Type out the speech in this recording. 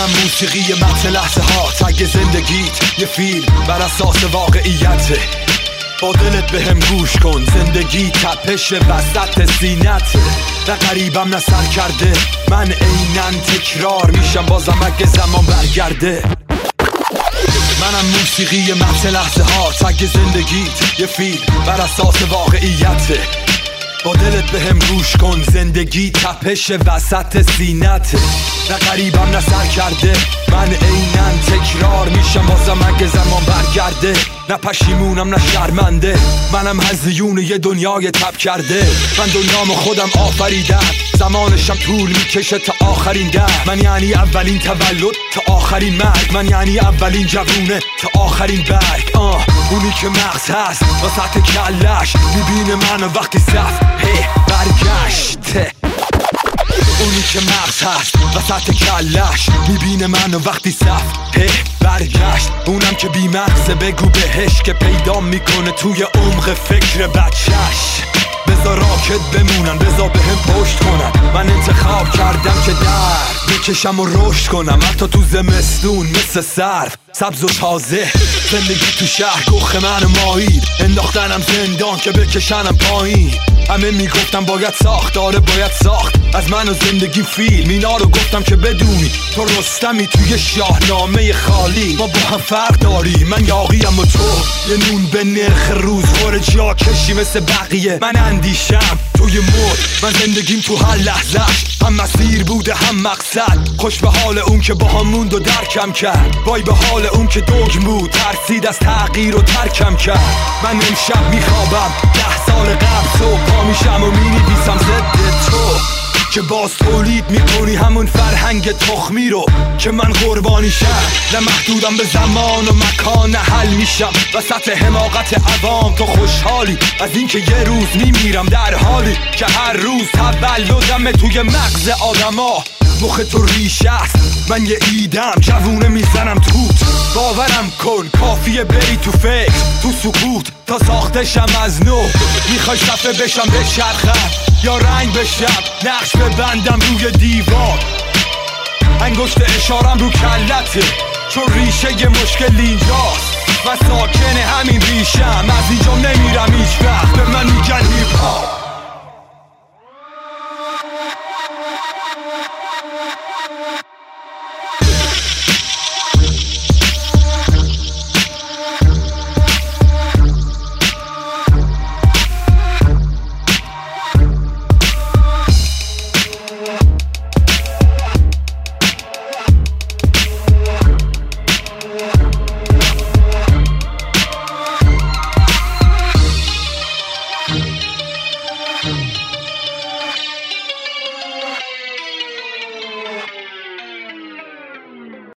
منم موسیقی متن لحظه ها، تگ زندگیت یه فیلم بر اساس واقعیته. با دلت به هم گوش کن، زندگی تپش وسط سینته. نه غریبم نه سر کرده، من عیناً تکرار میشم بازم اگه زمان برگرده. منم موسیقی متن لحظه ها، تگ زندگیت یه فیلم بر اساس واقعیته. با دلت به هم گوش کن، زندگی تپش وسط سینته. نه غریبم نه سر کرده، من عیناً تکرار میشم بازم اگه زمان برگرده. نه پشیمونم نه شرمنده، منم هزیون یه دنیای تب کرده. من دنیامو خودم آفریدم، زمانشم طول میکشه تا آخرین در. من یعنی اولین تولد تا آخرین مرگ، من یعنی اولین جوونه تا آخرین برگ. اونی که مغز هست وسط کلش، میبینه منو وقتی صفحه برگشته. اونی که مغز هست وسط کلش، میبینه منو وقتی صفحه برگشت. اونم که بی مغزه بگو بهش که پیدا میکنه توی عمق فکر بچهش. بذار راکت بمونن، بذار به هم پشت کنن. من انتخاب کردم که در بکشم و رشد کنم، حتی تو زمستون مثل سرف سبز و تازه. زندگی تو شهر گخ من ماهید، انداختنم زندان که بکشنم پایین. همه میگفتم باید ساخت، آره باید ساخت از من و زندگی فیلم. اینا رو گفتم که بدونی تو رستمی توی شاهنامه خالی. ما با هم فرق داریم، من یاقیم و تو یه نون به نرخ روز خور جا کشی مثل بقیه. من اندیشم توی مد، من زندگیم تو هر لحظهش هم مسیر بوده هم مقصد. خوش به حال اون که با هم موند و درکم کرد، وای به حال اون که دوگ بود ترسید از تغییر و ترکم کرد. من امشب میخوابم 10 سال قبل، صبح پا میشم و مینویسم ضد تو که باز تولید میکنی همون فرهنگ تخمی رو که من قربانیشم. نه محدودم به زمان و مکان، نه حل میشم وسط حماقت عوام. تو خوشحالی از اینکه یه روز میمیرم، در حالی که هر روز تولدم توی مغز آدما. مخ تو ریشه است، من یه ایدم جوونه میزنم توت. باورم کن کافیه بری تو فکر تو سکوت تا ساختشم از نو. میخوای صفحه بشم بچرخم یا رنگ بشم، نقش ببندم روی دیوار. انگشت اشارم رو کلته چون ریشه یه مشکل اینجاست. من ساکن همین ریشم، از اینجا نمیرم هیچ وقت. به من میگن